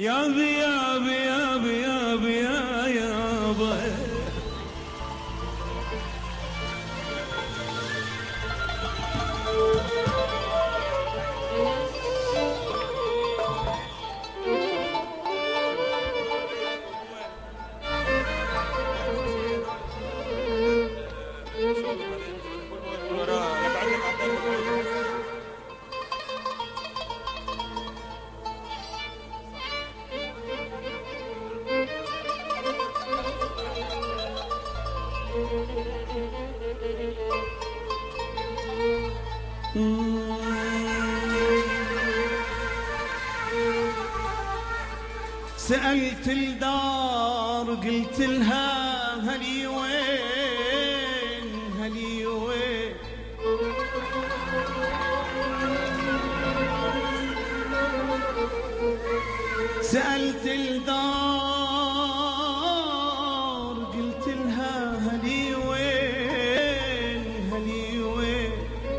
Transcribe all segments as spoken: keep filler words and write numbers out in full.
يابا يابا يابا يابا يا يابا سألت الدار قلت لها هلي وين هلي وين سألت الدار قلت لها هلي وين هلي وين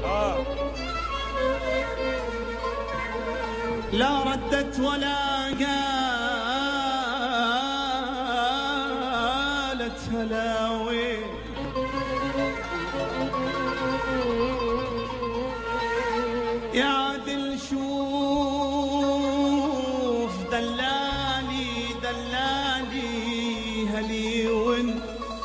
لا ردت ولا قالت هلا وين يا عادل شوف دلالي دلالي هلي وين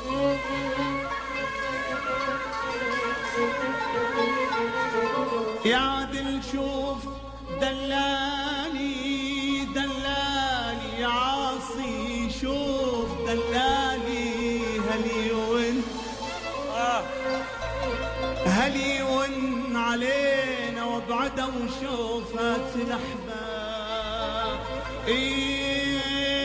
يا عادل شوف دلالي دلالي عاصي شوف دلالي هلي ون هلي ون علينا وابعد وشوفت الاحباب إيه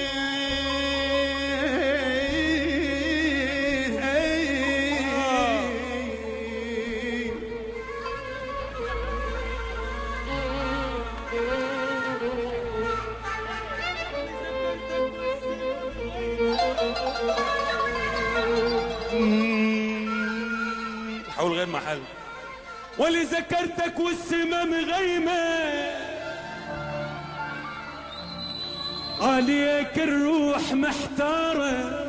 حول غير محل. واللي ذكرتك والسما مغيمة عليك الروح محتارة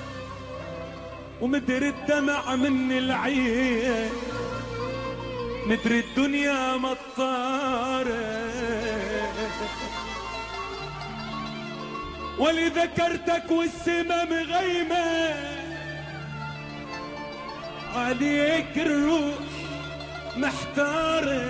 ومدري الدمع من العين مدري الدنيا مطارة واللي ذكرتك والسما مغيمة عليك الروح محتارة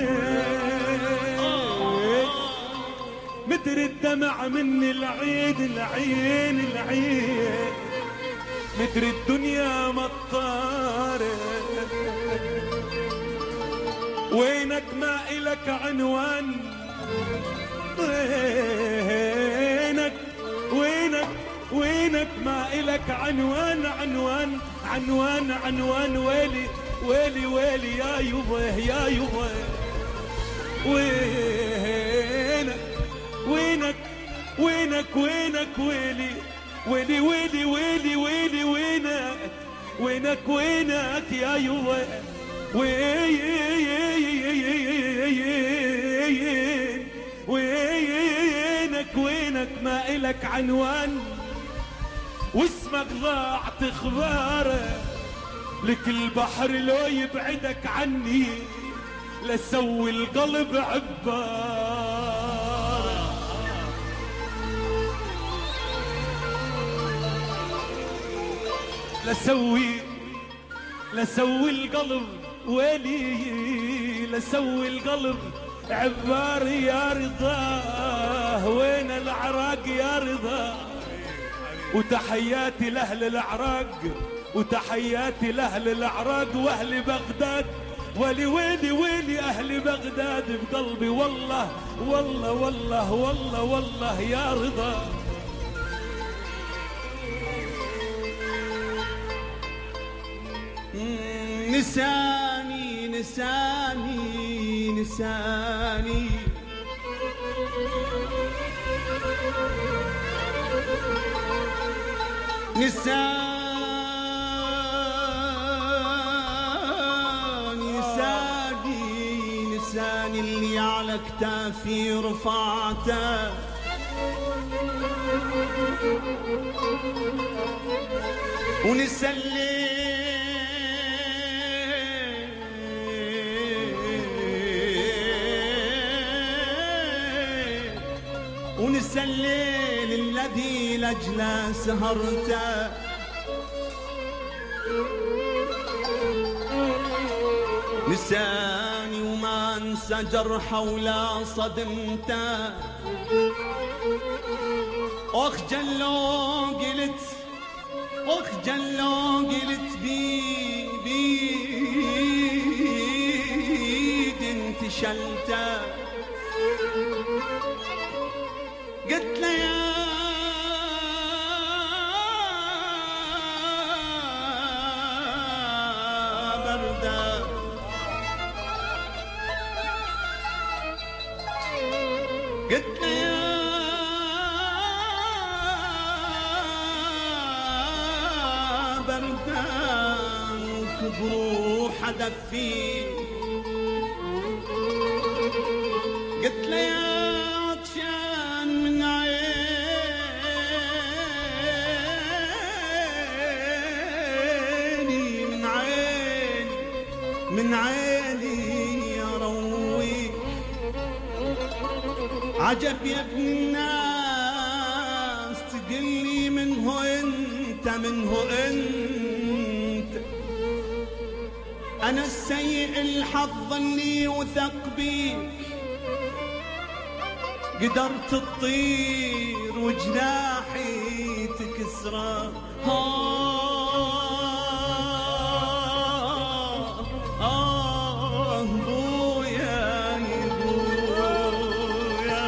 مدري الدمع من العين العين العين مدري الدنيا مطارة وينك ما إلك عنوان وينك وينك وينك ما إلك عنوان عنوان عنوان عنوان ويلي ويلي ويلي يا يبا يا يبا وينك وينك وينك وينك ويلي ويلي ويلي ويلي ويلي وينك وينك وينك يا يبا وينك وينك ما إلك عنوان واسمك ضاع تخباره لك البحر لو يبعدك عني لسوي القلب عباره لسوي لسوي القلب ويلي لسوي القلب عبار يا رضاه وين العراق يا رضاه وتحياتي لأهل العراق وتحياتي لأهل العراق وأهل بغداد ولي ويلي ويلي أهل بغداد بقلبي والله والله والله والله والله يا رضا نساني نساني نساني نساني نساني نساني اللي على كتافي رفعته ونسى الليل ونسى الليل الذي لأجله سهرته، نساني وما انسى جرحه ولا صدمته. اخجل لو قلت اخجل لو قلت بي بيد انتشلته. قلت له يا برده قلت له يا بردان وكبروا حدث فيه. قلت له يا عطشان من عيني من عيني من عيني يا روي. عجب يا ابن الناس تقلي منه انت منه انت. انا السيء الحظ اللي وثق بيك قدرت تطير وجناحي تكسره. آه آه بويا بويا.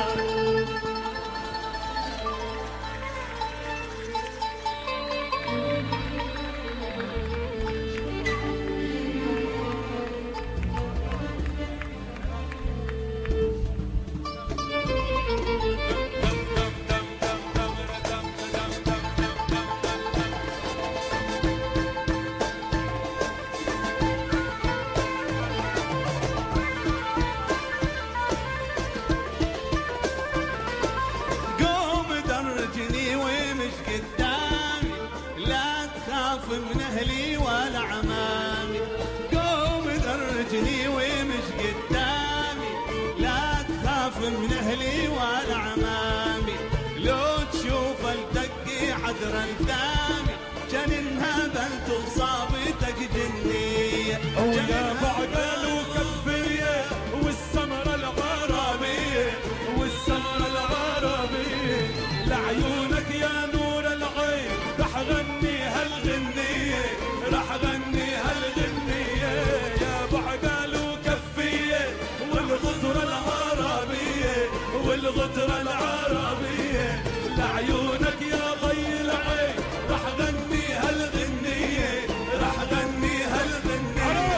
من اهلي ولا عمامي قوم درجني ومش قدامي. لا تخاف من اهلي ولا عمامي. لو تشوف الدقي حذر الثامي كان انهبلت وصابتك جنيه. ويا بعقل وكفيه والسمره العربيه والسمره العربيه. لعيونك يا نور العين رح غني هالغنية رح غني هالغنية. يا بعقل وكفية والغطرة العربية والغطرة العربية. لعيونك يا ضي العين رح غني هالغنية رح غني هالغنية.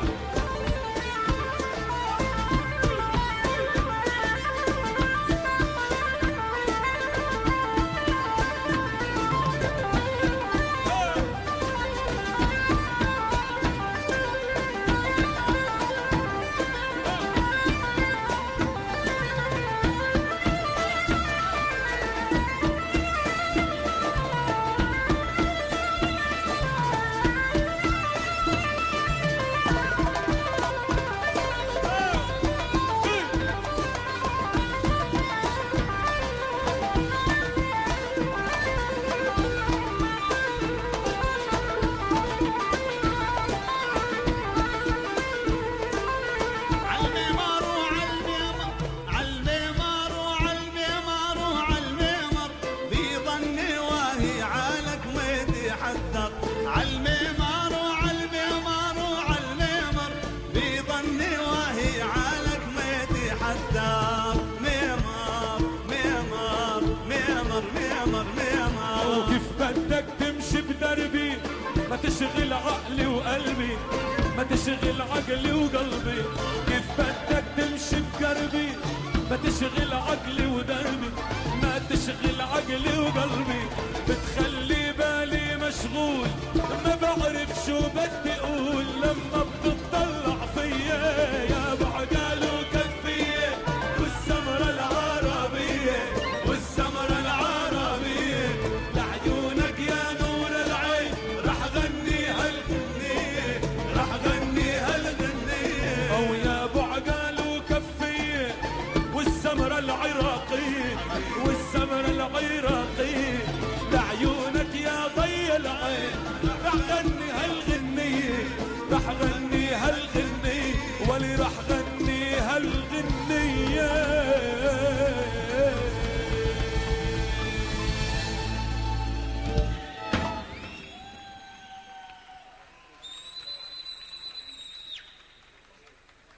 عالميمار وعالميمار وعالميمر بيظني وهي عالك ما يتحدر. ميمار ميمار ميمر ميمر ميمار. وكيف بدك تمشي بدربي ما تشغل عقلي وقلبي ما تشغل عقلي وقلبي. كيف بدك تمشي بقربي ما تشغل عقلي ودربي ما تشغل عقلي وقلبي. بتخلي بالي مشغول ما بعرف شو بدي اقول لما